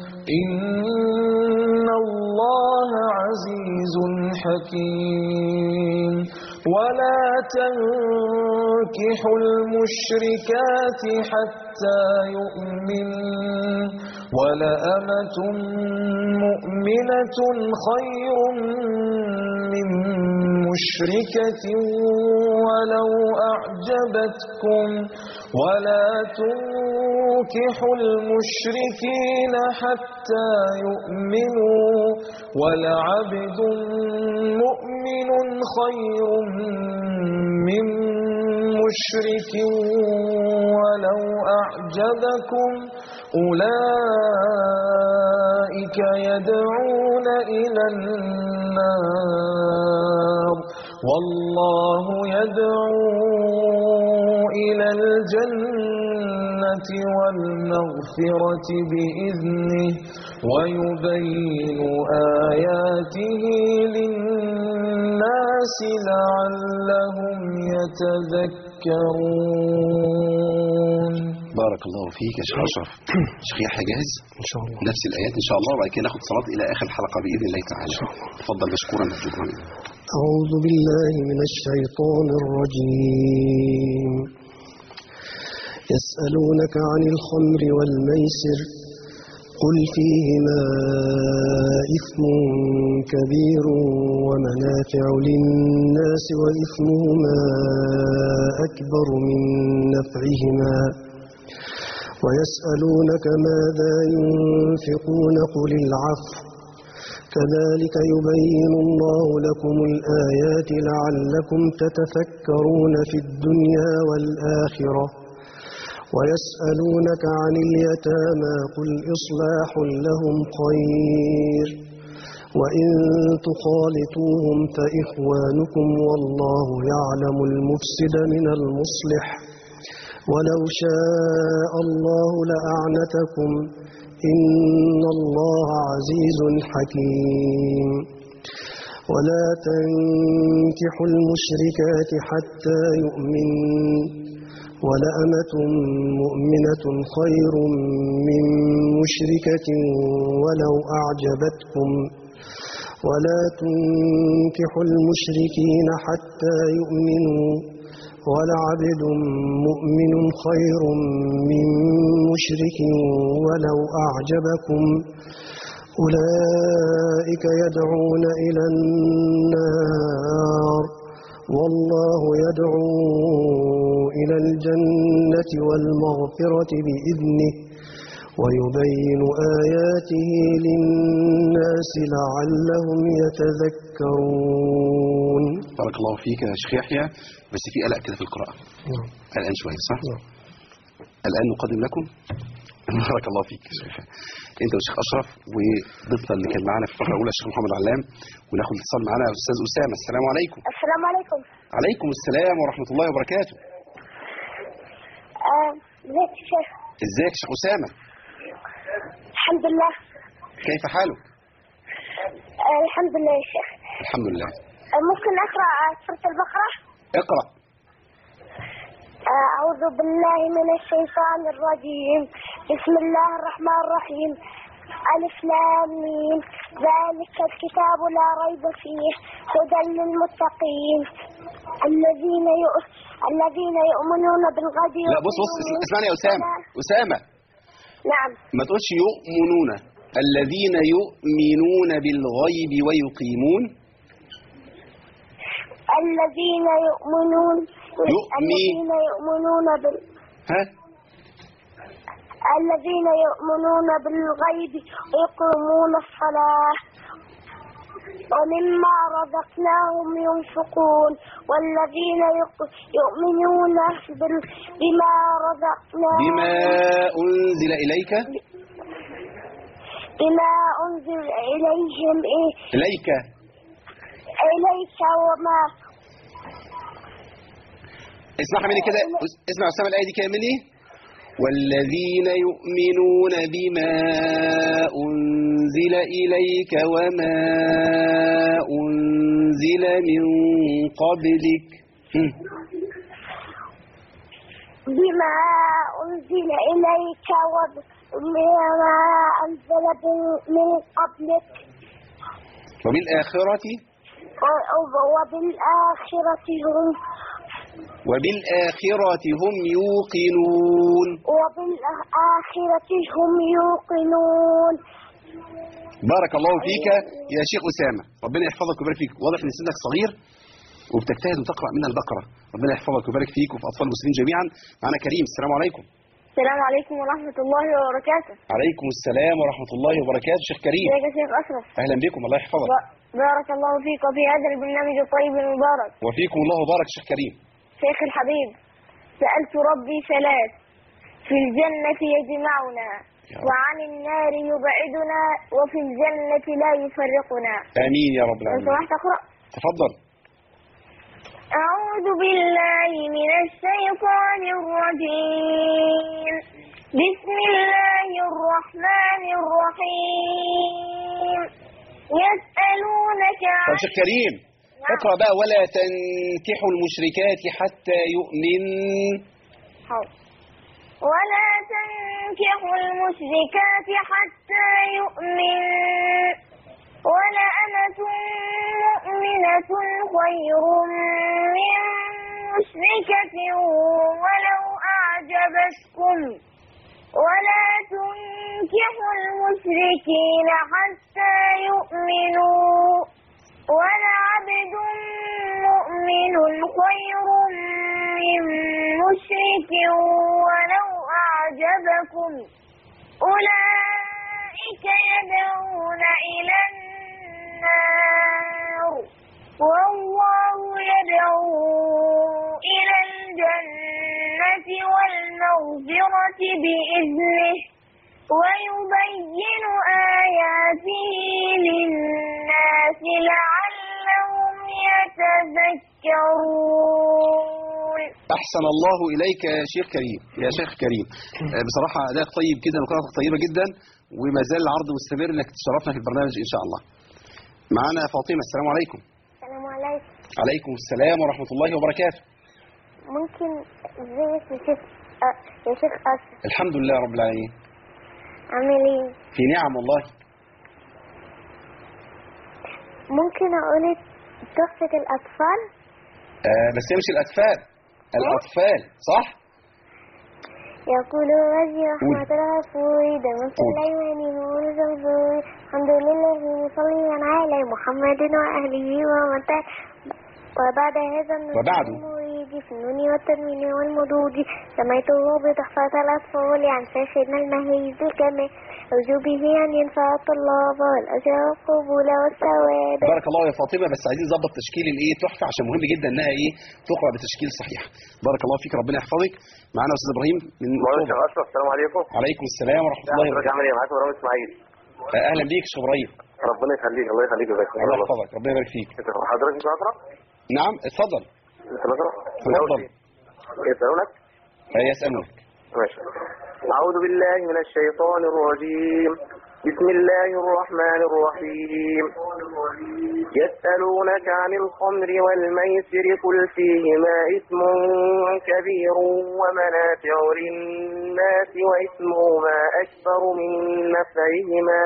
إن الله عزيز حكيم. ولا تنكحوا المشركات حتى يؤمنوا ولأمة مؤمنة خير من مشركة ولو أعجبتكم ولا تنكحوا المشركين حتى يؤمنوا ولعبد مؤمن خير من مشرك ولو أعجبكم أولئك يدعون إلى النار والله يدعو إلى الجنة والمغفرة بإذنه ويبين آياته للناس لعلهم يتذكرون. بارك الله فيك يا شيخ أشرف. شيخ يحيى جاهز؟ إن شاء الله. نفس الآيات إن شاء الله، وبعد كده ناخد صلاة إلى آخر الحلقة بإذن الله تعالى. تفضل مشكورا مأجورا. أعوذ بالله من الشيطان الرجيم. يسألونك عن الخمر والميسر قل فيهما إثم كبير ومنافع للناس وإثمهما أكبر من نفعهما ويسألونك ماذا ينفقون قل العفو كذلك يبين الله لكم الآيات لعلكم تتفكرون في الدنيا والآخرة ويسألونك عن اليتامى قل إصلاح لهم خير وإن تخالطوهم فإخوانكم والله يعلم المفسد من المصلح ولو شاء الله لأعنتكم إن الله عزيز حكيم. ولا تنكحوا المشركات حتى يؤمنوا ولأمة مؤمنة خير من مشركة ولو أعجبتكم ولا تنكحوا المشركين حتى يؤمنوا ولعبد مؤمن خير من مشرك ولو أعجبكم أولئك يدعون إلى النار والله يدعو إلى الجنة والمغفرة بإذنه ويبين آياته للناس لعلهم يتذكرون. بارك الله فيك يا شيخ يحيى، بس في قلق كده في القراءة. الآن شوية صح؟ الآن نقدم لكم بارك الله فيك يا شيخ انت والشيخ اشرف وضيفنا اللي كان معانا في الفقره الاولى الشيخ محمد علام، وناخد اتصال معانا استاذ اسامه. السلام عليكم. السلام عليكم. عليكم السلام ورحمه الله وبركاته. ازيك يا شيخ؟ ازيك يا شيخ اسامه؟ الحمد لله. كيف حالك؟ الحمد لله يا شيخ. الحمد لله. ممكن اقرا سوره البقره؟ اقرا. أعوذ بالله من الشيطان الرجيم. بسم الله الرحمن الرحيم. ألف لام ميم. ذلك الكتاب لا ريب فيه هدى للمتقين الذين يؤمنون بالغيب. لا بص اسمعني يا أسامة. نعم. ما تقولش يؤمنون، الذين يؤمنون بالغيب ويقيمون. الذين يؤمنون الذين يؤمنون بالغيب ويقيمون الصلاة ومما رزقناهم ينفقون والذين يؤمنون بما رزقناهم بما أنزل إليك إليهم إليك وما اسمعها مني كده، اسمع أسامة الآية دي كده مني. والذين يؤمنون بما أنزل إليك وما أنزل من قبلك. بما أنزل إليك وما أنزل من قبلك وبالآخرة هم يوقنون. بارك الله فيك يا شيخ أسامة، ربنا يحفظك ويبارك فيك. واضح ان سنك صغير وبتجتهد وتقرأ منها البقرة، ربنا يحفظك ويبارك فيك وفي أطفال المسلمين جميعا. معنا كريم. السلام عليكم. السلام عليكم ورحمة الله وبركاته. عليكم السلام ورحمة الله وبركاته. شيخ كريم. ازيك يا شيخ أشرف؟ أهلا بكم، الله يحفظك. بارك الله فيك وفي هذا البرنامج الطيب المبارك. وفيكم الله وبارك. شيخ كريم. شيخ الحبيب، سألت ربي ثلاث: في الجنة يجمعنا وعن النار يبعدنا وفي الجنة لا يفرقنا. آمين يا رب العالمين. لو سمحت أقرأ. تفضل. أعوذ بالله من الشيطان الرجيم. بسم الله الرحمن الرحيم. يسألونك عن طب شيخ كريم اقرأ بقى ولا تنكحوا المشركات حتى يؤمن. ولا تنكحوا المشركات حتى يؤمن ولأمة مؤمنة خير من مشركة ولو أعجبتكم ولا تنكحوا المشركين حتى يؤمنوا ولعبد مؤمن خير من مشرك ولو أعجبكم أولئك يدعون إلى النار والله يدعو إلى الجنة والمغفرة بإذنه ويبين آياته للناس لعلهم يتذكرون. أحسن الله إليك يا شيخ كريم. يا شيخ كريم بصراحة أداء طيب جدا وقراءتك طيبة جدا، وما زال العرض مستمر إنك تشرفنا في البرنامج إن شاء الله. معنا فاطمة. السلام عليكم. السلام عليكم. عليكم السلام ورحمة الله وبركاته. ممكن ازيك يا شيخ يا شيخ أسد؟ الحمد لله رب العالمين. عامل ايه؟ في نعم والله. ممكن اقول تحفة الأطفال؟ بس هي مش الأطفال، الأطفال صح؟ يقول وجه رحمة الغفور دم في الأيمان نور الزنزور الحمد لله مصليا على محمد وأهله ومن وبعد هذا المريد في النون والتنوين والمدود سميته بتحفة الأطفال عن شيخنا المهيز الكامل أرجو به أن ينفع الطلاب والأجر والقبول والثواب. بارك الله يا فاطمة، بس عايزين نظبط تشكيل تحفة عشان مهم جدا انها تقرأ بتشكيل صحيح. بارك الله فيك، ربنا يحفظك. معانا أستاذ إبراهيم من أشرف. السلام عليكم. وعليكم السلام ورحمة الله وبركاته. عامل ايه؟ معاك ابراهيم اسماعيل. أهلا بيك يا شيخ إبراهيم. ربنا يخليك. الله يخليك يا باشا. الله يحفظك، ربنا يبارك فيك. حضرتك مش هتقرا؟ نعم اتفضل. انت بتقرا؟ اتفضل. يسألونك؟ يسألونك. ماشي. أعوذ بالله من الشيطان الرجيم. بسم الله الرحمن الرحيم. يسألونك عن الخمر والميسر قل فيهما إثم كبير ومنافع للناس وإثمهما أكبر من نفعهما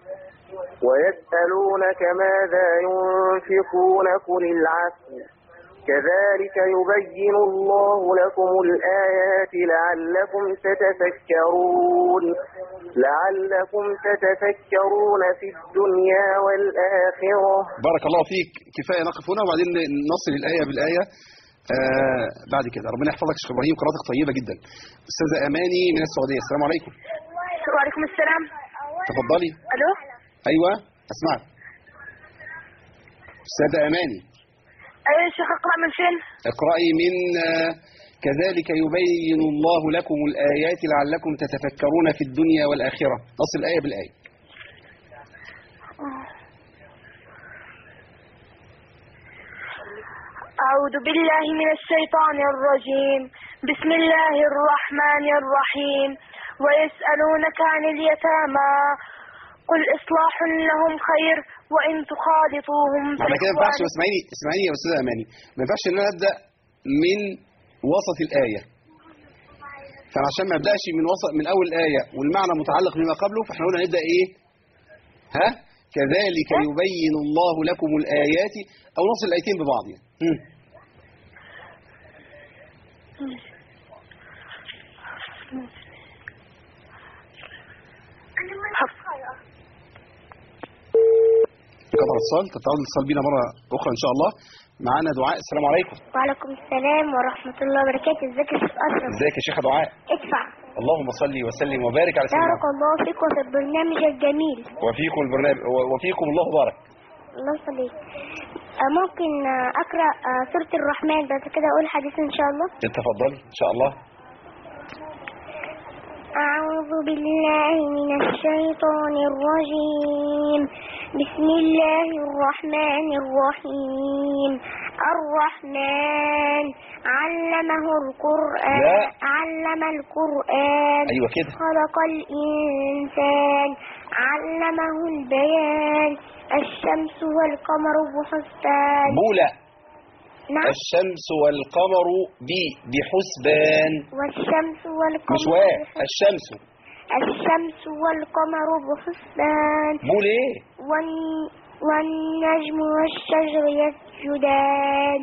ويسألونك ماذا ينفقون قل العفو كذلك يبين الله لكم الآيات لعلكم تتفكرون في الدنيا والآخرة. بارك الله فيك. كفاية نقف هنا وبعدين نصل الآية بالآية بعد كده. ربنا يحفظك يا شيخ إبراهيم، قراءتك طيبة جدا. أستاذة أماني من السعودية، السلام عليكم. وعليكم السلام. تفضلي. ألو. أيوة أسمعك. أستاذة أماني. أيوة يا شيخ، أقرأ من فين؟ اقرأي من كذلك يبين الله لكم الآيات لعلكم تتفكرون في الدنيا والآخرة. نصل الآية بالآية. أعوذ بالله من الشيطان الرجيم. بسم الله الرحمن الرحيم. ويسألونك عن اليتامى قل إصلاح لهم خير وإن تخالطوهم معنى كده ما ينفعش. اسمعيني يا أستاذة أماني، ما ينفعش إن أنا أبدأ من وسط الآية. فعشان ما أبدأش من أول الآية والمعنى متعلق بما قبله، فإحنا قلنا نبدأ كذلك يبين الله لكم الآيات، أو نصل الآيتين ببعض قطع الاتصال. تتعود الاتصال بينا مرة أخرى إن شاء الله. معانا دعاء. السلام عليكم. وعليكم السلام ورحمة الله وبركاته. ازيك يا شيخ أشرف؟ ازيك يا شيخ دعاء؟ ادفع. اللهم صل وسلم وبارك على سيدنا. بارك الله فيكم في البرنامج الجميل. وفيكم البرنامج وفيكم الله بارك. الله يخليك. ممكن أقرأ سورة الرحمن بعد كده أقول حديث إن شاء الله؟ اتفضلي إن شاء الله. أعوذ بالله من الشيطان الرجيم. بسم الله الرحمن الرحيم. الرحمن علمه القرآن. علم القرآن. أيوة كده. خلق الإنسان علمه البيان. الشمس والقمر بحسبان. بولا. نعم. الشمس والقمر بحسبان. والشمس والقمر مش الشمس والقمر بحسبان. بول ايه؟ والنجم والشجر يسجدان.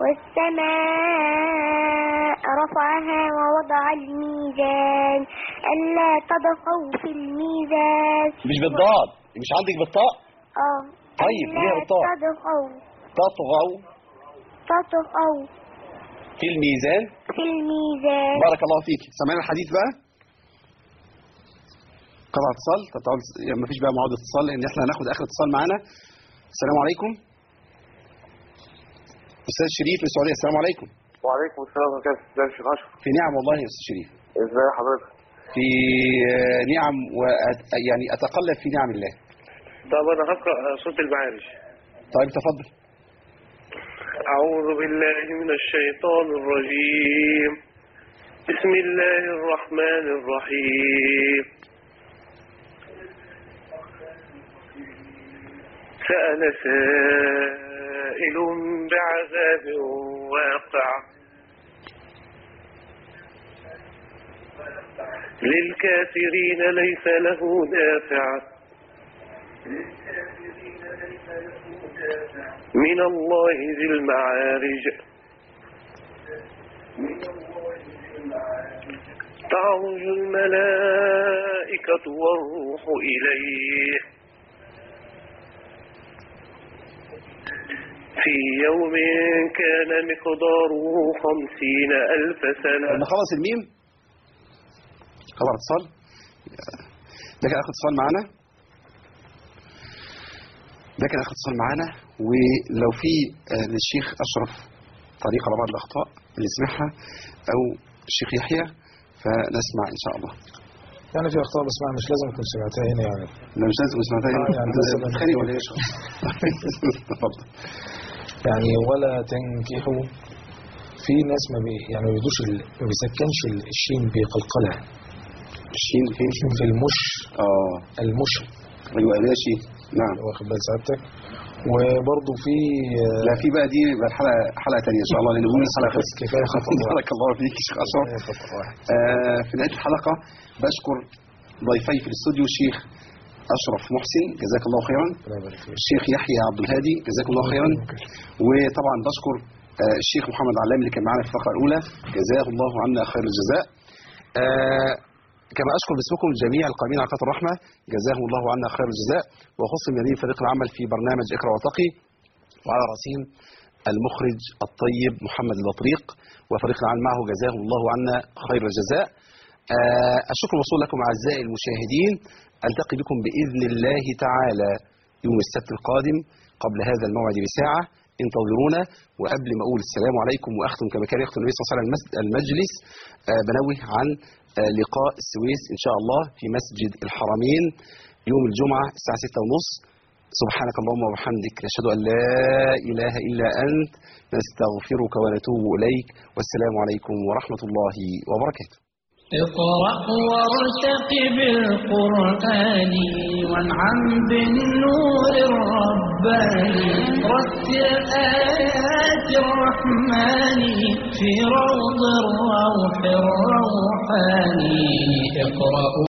والسماء رفعها ووضع الميزان ألا تطغوا في الميزان. مش بالضاد، مش عندك بالطاء؟ طيب ليه بالطاء؟ تطغوا في الميزان. بارك الله فيك. سمعنا الحديث بقى. قطع اتصال. ما فيش بقى معاد اتصال، لان احنا هناخد اخر اتصال معانا. السلام عليكم. استاذ شريف من السعوديه، السلام عليكم. وعليكم السلام ورحمه الله. ازيك يا شيخ اشرف؟ في نعم والله يا استاذ شريف. ازاي حضرتك؟ في نعم يعني اتقلب في نعم الله. طب انا هقرا سوره المعارج. طيب تفضل. أعوذ بالله من الشيطان الرجيم. بسم الله الرحمن الرحيم. سأل سائل بعذاب واقع للكافرين ليس له دافع من الله ذي المعارج تعرج الملائكة والروح إليه في يوم كان مقداره 50,000 سنة. نخلص الميم. خبر اتصال. ده كان آخر اتصال معانا. ولو في للشيخ أشرف طريقة لبعض الأخطاء اللي نسمعها أو الشيخ يحيى فنسمع إن شاء الله. يعني في أخطاء بسمع مش لازم أكون سمعتها هنا يعني. لا مش لازم سمعتها هنا. يعني بتخانق ولا إيش؟ تفضل. يعني ولا تنكحوا في ناس ما بيدوش ما بيسكنش الشين بقلقلة. الشين فين؟ في المش. المش. أيوة ماشي. نعم. واخد بال سعادتك. وبرضه في لا في بقى دي بقى حلقة تانية إن شاء الله لأن بقول الحلقة خلصت. كفاية خطأ. بارك الله فيك شيخ أشرف. في نهاية الحلقة بشكر ضيفي في الاستوديو الشيخ أشرف محسن جزاك الله خيرا. الشيخ يحيى عبد الهادي جزاك الله خيرا. وطبعا بشكر الشيخ محمد علام اللي كان معنا في الفقرة الأولى جزاه الله عنا خير الجزاء. كما أشكر باسمكم جميع القائمين على قناة الرحمة جزاهم الله عنا خير الجزاء وخص من فريق العمل في برنامج اقرأ وارتقي وعلى رأسهم المخرج الطيب محمد البطريق وفريق العمل معه جزاهم الله عنا خير الجزاء. الشكر موصول لكم أعزائي المشاهدين. ألتقي بكم بإذن الله تعالى يوم السبت القادم قبل هذا الموعد بساعة. انتظرونا. وقبل ما أقول السلام عليكم وأختم كما كان يختم النبي صلى الله عليه وسلم المجلس بنوه عن لقاء السويس إن شاء الله في مسجد الحرمين يوم الجمعة الساعة 6:30. سبحانك اللهم وبحمدك نشهد أن لا إله إلا أنت نستغفرك ونتوب إليك والسلام عليكم ورحمة الله وبركاته. اقرأ وارتقب بالقرآن وانعم بالنور الرباني رتل آيات الرحمن في روض الروح الروحاني. اقرأ